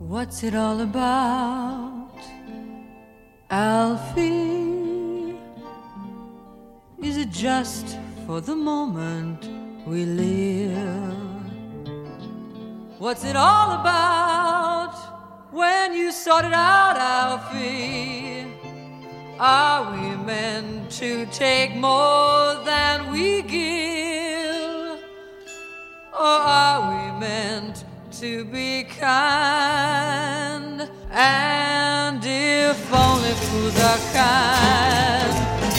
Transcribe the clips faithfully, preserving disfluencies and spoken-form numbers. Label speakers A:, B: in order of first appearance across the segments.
A: What's it all about, Alfie? Is it just for the moment we live? What's it all about when you sort it out, Alfie? Are we meant to take more than we give? Or are we meant to be kind? And if only fools are kind,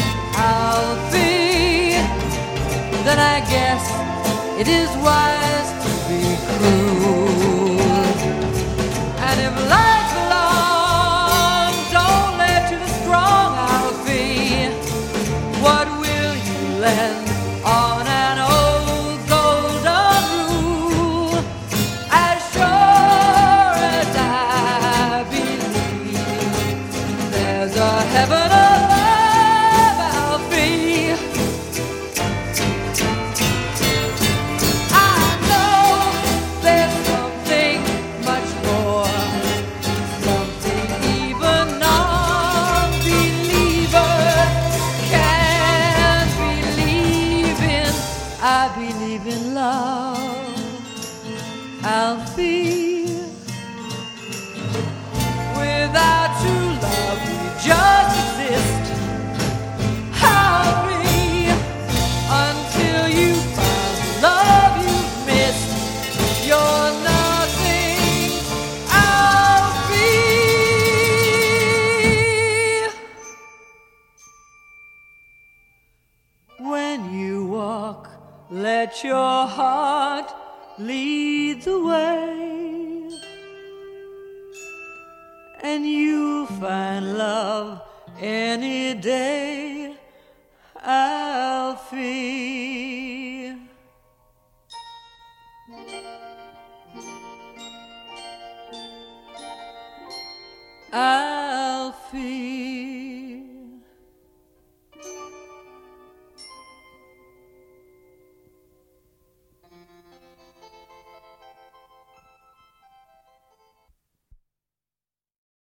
A: Alfie, then I guess it is wise to be cruel. And if life belongs only to the strong, Alfie, what will you lend on an old golden rule? As sure as I believe there's a heaven above, Alfie, I know there's something much more, something even non-believers can't believe in. I believe in love, Alfie. Without true love, we just exist, Alfie, until you find love you've missed. You're nothing, Alfie. When you walk, let your heart lead the way, and you'll find love any day.